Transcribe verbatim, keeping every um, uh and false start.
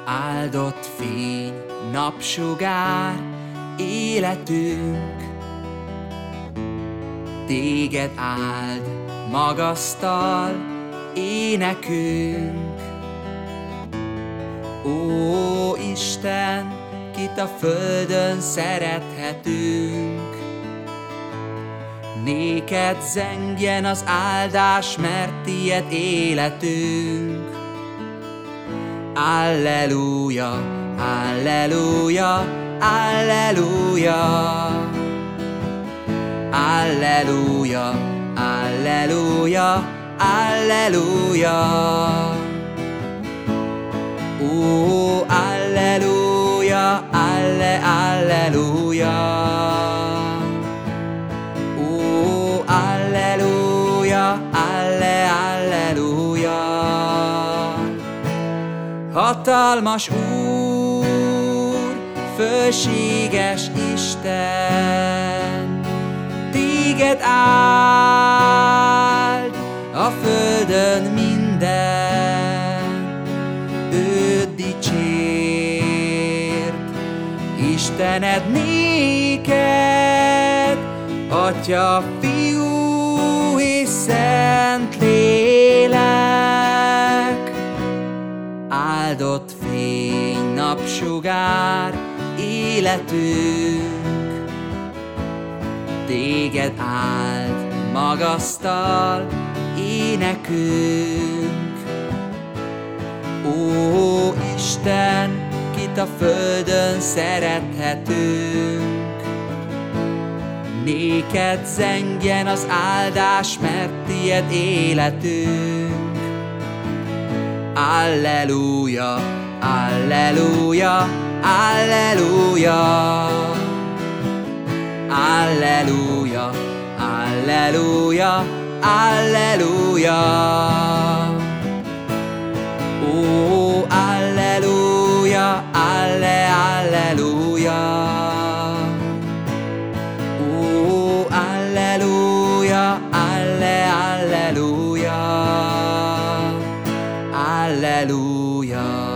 Áldott fény, napsugár, életünk, téged áld, magasztal, énekünk. Ó, Isten, kit a földön szerethetünk, néked zengjen az áldás, mert tied életünk. Alleluja, alleluja, alleluja, alleluja, alleluja, alleluja. Ó, alleluja, alle, alleluja. Ó, alleluja, alle, alleluja. Hatalmas Úr, fölséges Isten, téged áld a földön minden, őt dicsérd, Istened néked, Atya, Fiú és Szentlélek. Áldott fény, napsugár, életünk, téged áld, magasztal, énekünk. Ó, Isten, kit a földön szerethetünk, néked zengjen az áldás, mert tied életünk. Alleluja, alleluja, alleluja, alleluja, alleluja, alleluja. Ó, alleluja, alle, alleluja. Ó, alleluja, alle, alleluja. Alleluja.